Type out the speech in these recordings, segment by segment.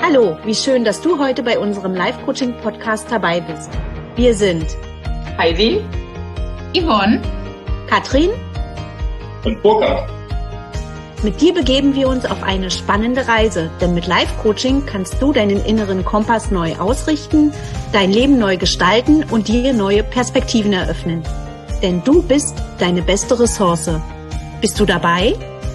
Hallo, wie schön, dass du heute bei unserem Live-Coaching-Podcast dabei bist. Wir sind Heidi, Yvonne, Katrin und Burkhard. Mit dir begeben wir uns auf eine spannende Reise, denn mit Live-Coaching kannst du deinen inneren Kompass neu ausrichten, dein Leben neu gestalten und dir neue Perspektiven eröffnen. Denn du bist deine beste Ressource. Bist du dabei?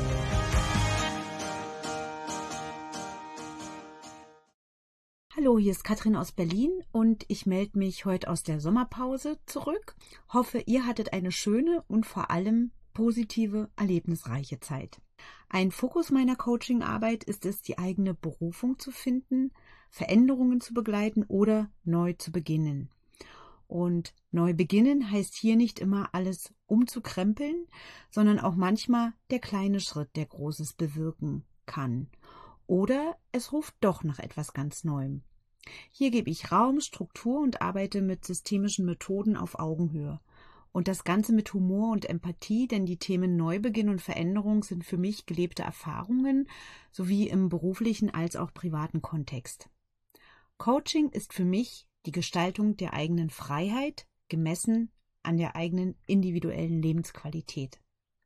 Hallo, hier ist Katrin aus Berlin und ich melde mich heute aus der Sommerpause zurück. Hoffe, ihr hattet eine schöne und vor allem positive, erlebnisreiche Zeit. Ein Fokus meiner Coachingarbeit ist es, die eigene Berufung zu finden, Veränderungen zu begleiten oder neu zu beginnen. Und neu beginnen heißt hier nicht immer alles umzukrempeln, sondern auch manchmal der kleine Schritt, der Großes bewirken kann. Oder es ruft doch nach etwas ganz Neuem. Hier gebe ich Raum, Struktur und arbeite mit systemischen Methoden auf Augenhöhe. Und das Ganze mit Humor und Empathie, denn die Themen Neubeginn und Veränderung sind für mich gelebte Erfahrungen, sowie im beruflichen als auch privaten Kontext. Coaching ist für mich die Gestaltung der eigenen Freiheit, gemessen an der eigenen individuellen Lebensqualität.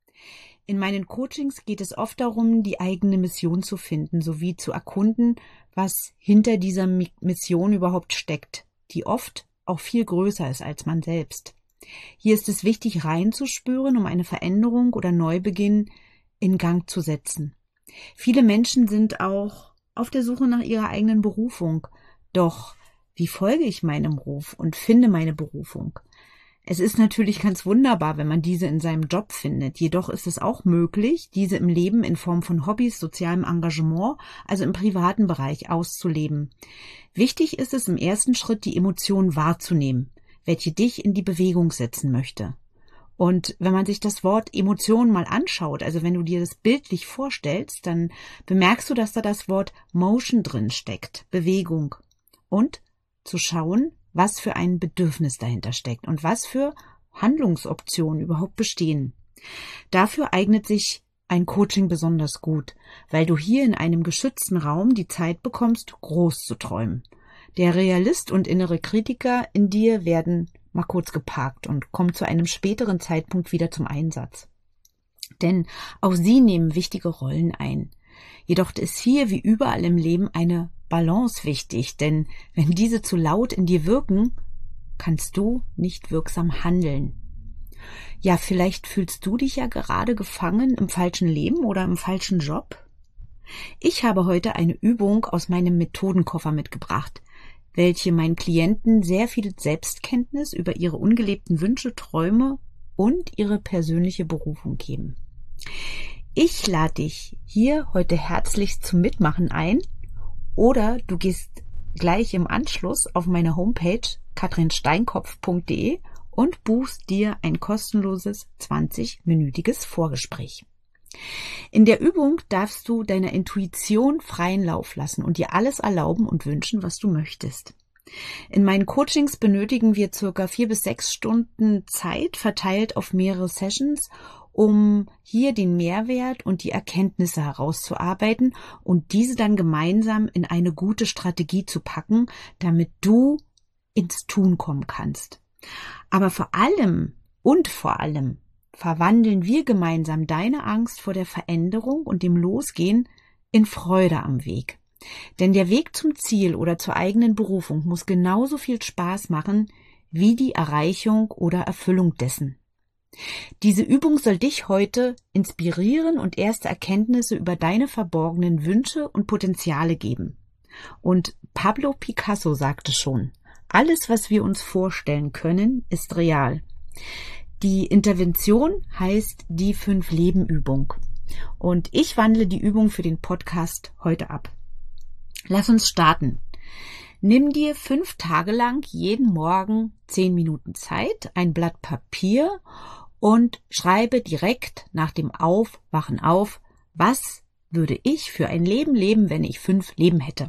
In meinen Coachings geht es oft darum, die eigene Mission zu finden, sowie zu erkunden, was hinter dieser Mission überhaupt steckt, die oft auch viel größer ist als man selbst. Hier ist es wichtig, reinzuspüren, um eine Veränderung oder Neubeginn in Gang zu setzen. Viele Menschen sind auch auf der Suche nach ihrer eigenen Berufung. Doch wie folge ich meinem Ruf und finde meine Berufung? Es ist natürlich ganz wunderbar, wenn man diese in seinem Job findet. Jedoch ist es auch möglich, diese im Leben in Form von Hobbys, sozialem Engagement, also im privaten Bereich auszuleben. Wichtig ist es im ersten Schritt, die Emotionen wahrzunehmen, welche dich in die Bewegung setzen möchte. Und wenn man sich das Wort Emotion mal anschaut, also wenn du dir das bildlich vorstellst, dann bemerkst du, dass da das Wort Motion drin steckt, Bewegung. Und zu schauen, was für ein Bedürfnis dahinter steckt und was für Handlungsoptionen überhaupt bestehen. Dafür eignet sich ein Coaching besonders gut, weil du hier in einem geschützten Raum die Zeit bekommst, groß zu träumen. Der Realist und innere Kritiker in dir werden mal kurz geparkt und kommen zu einem späteren Zeitpunkt wieder zum Einsatz. Denn auch sie nehmen wichtige Rollen ein. Jedoch ist hier wie überall im Leben eine Balance wichtig, denn wenn diese zu laut in dir wirken, kannst du nicht wirksam handeln. Ja, vielleicht fühlst du dich ja gerade gefangen im falschen Leben oder im falschen Job. Ich habe heute eine Übung aus meinem Methodenkoffer mitgebracht, welche meinen Klienten sehr viel Selbstkenntnis über ihre ungelebten Wünsche, Träume und ihre persönliche Berufung geben. Ich lade dich hier heute herzlichst zum Mitmachen ein oder du gehst gleich im Anschluss auf meine Homepage katrinsteinkopf.de und buchst dir ein kostenloses 20-minütiges Vorgespräch. In der Übung darfst du deiner Intuition freien Lauf lassen und dir alles erlauben und wünschen, was du möchtest. In meinen Coachings benötigen wir circa 4 bis 6 Stunden Zeit, verteilt auf mehrere Sessions, um hier den Mehrwert und die Erkenntnisse herauszuarbeiten und diese dann gemeinsam in eine gute Strategie zu packen, damit du ins Tun kommen kannst. Aber vor allem verwandeln wir gemeinsam deine Angst vor der Veränderung und dem Losgehen in Freude am Weg. Denn der Weg zum Ziel oder zur eigenen Berufung muss genauso viel Spaß machen wie die Erreichung oder Erfüllung dessen. Diese Übung soll dich heute inspirieren und erste Erkenntnisse über deine verborgenen Wünsche und Potenziale geben. Und Pablo Picasso sagte schon, alles, was wir uns vorstellen können, ist real. Die Intervention heißt die 5-Leben-Übung. Und ich wandle die Übung für den Podcast heute ab. Lass uns starten. Nimm dir 5 Tage lang jeden Morgen 10 Minuten Zeit, ein Blatt Papier und schreibe direkt nach dem Aufwachen auf, was würde ich für ein Leben leben, wenn ich 5 Leben hätte.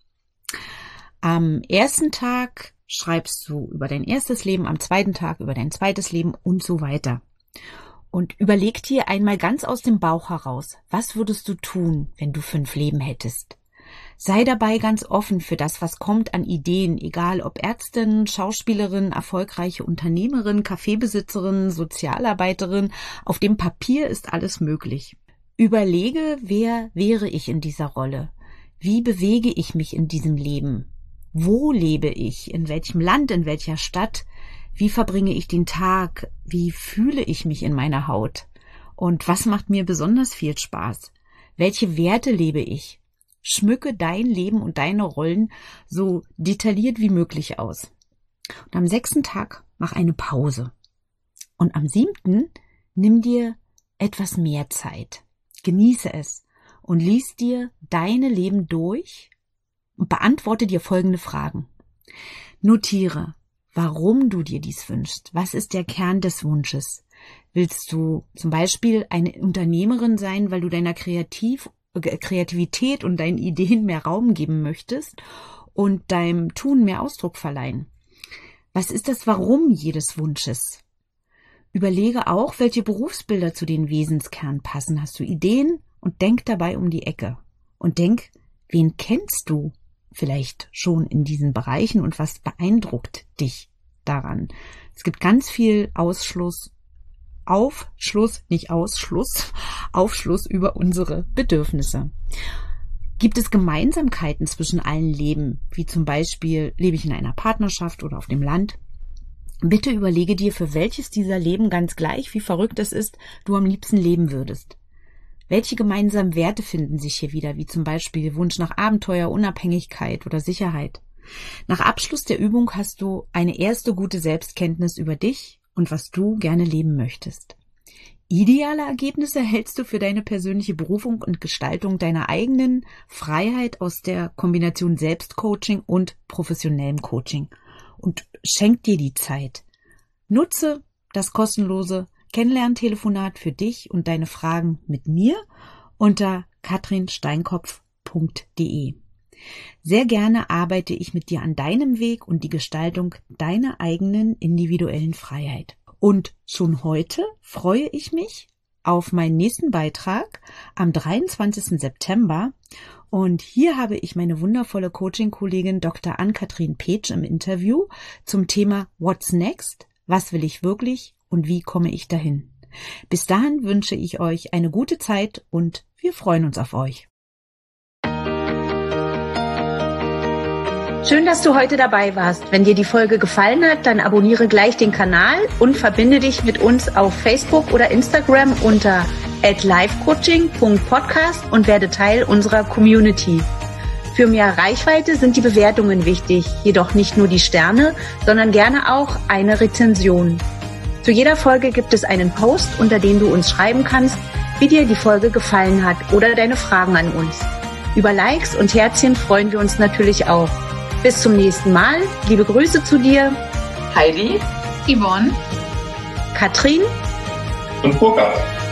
Am ersten Tag schreibst du über dein erstes Leben, am zweiten Tag über dein zweites Leben und so weiter. Und überleg dir einmal ganz aus dem Bauch heraus, was würdest du tun, wenn du 5 Leben hättest? Sei dabei ganz offen für das, was kommt an Ideen, egal ob Ärztin, Schauspielerin, erfolgreiche Unternehmerin, Kaffeebesitzerin, Sozialarbeiterin. Auf dem Papier ist alles möglich. Überlege, wer wäre ich in dieser Rolle? Wie bewege ich mich in diesem Leben? Wo lebe ich? In welchem Land? In welcher Stadt? Wie verbringe ich den Tag? Wie fühle ich mich in meiner Haut? Und was macht mir besonders viel Spaß? Welche Werte lebe ich? Schmücke dein Leben und deine Rollen so detailliert wie möglich aus. Und am 6. Tag mach eine Pause. Und am 7. nimm dir etwas mehr Zeit. Genieße es und lies dir deine Leben durch und beantworte dir folgende Fragen. Notiere, warum du dir dies wünschst. Was ist der Kern des Wunsches? Willst du zum Beispiel eine Unternehmerin sein, weil du deiner Kreativität und deinen Ideen mehr Raum geben möchtest und deinem Tun mehr Ausdruck verleihen? Was ist das Warum jedes Wunsches? Überlege auch, welche Berufsbilder zu den Wesenskern passen. Hast du Ideen? Und denk dabei um die Ecke. Und denk, wen kennst du vielleicht schon in diesen Bereichen und was beeindruckt dich daran? Es gibt ganz viel Aufschluss über unsere Bedürfnisse. Gibt es Gemeinsamkeiten zwischen allen Leben, wie zum Beispiel, lebe ich in einer Partnerschaft oder auf dem Land? Bitte überlege dir, für welches dieser Leben, ganz gleich wie verrückt es ist, du am liebsten leben würdest. Welche gemeinsamen Werte finden sich hier wieder, wie zum Beispiel Wunsch nach Abenteuer, Unabhängigkeit oder Sicherheit? Nach Abschluss der Übung hast du eine erste gute Selbstkenntnis über dich und was du gerne leben möchtest. Ideale Ergebnisse erhältst du für deine persönliche Berufung und Gestaltung deiner eigenen Freiheit aus der Kombination Selbstcoaching und professionellem Coaching. Und schenk dir die Zeit. Nutze das kostenlose Kennenlerntelefonat für dich und deine Fragen mit mir unter katrinsteinkopf.de. Sehr gerne arbeite ich mit dir an deinem Weg und die Gestaltung deiner eigenen individuellen Freiheit. Und schon heute freue ich mich auf meinen nächsten Beitrag am 23. September. Und hier habe ich meine wundervolle Coaching-Kollegin Dr. Ann-Kathrin Petsch im Interview zum Thema What's Next? Was will ich wirklich und wie komme ich dahin? Bis dahin wünsche ich euch eine gute Zeit und wir freuen uns auf euch. Schön, dass du heute dabei warst. Wenn dir die Folge gefallen hat, dann abonniere gleich den Kanal und verbinde dich mit uns auf Facebook oder Instagram unter @livecoaching.podcast und werde Teil unserer Community. Für mehr Reichweite sind die Bewertungen wichtig, jedoch nicht nur die Sterne, sondern gerne auch eine Rezension. Zu jeder Folge gibt es einen Post, unter dem du uns schreiben kannst, wie dir die Folge gefallen hat oder deine Fragen an uns. Über Likes und Herzchen freuen wir uns natürlich auch. Bis zum nächsten Mal. Liebe Grüße zu dir. Heidi, Yvonne, Katrin und Burkhard.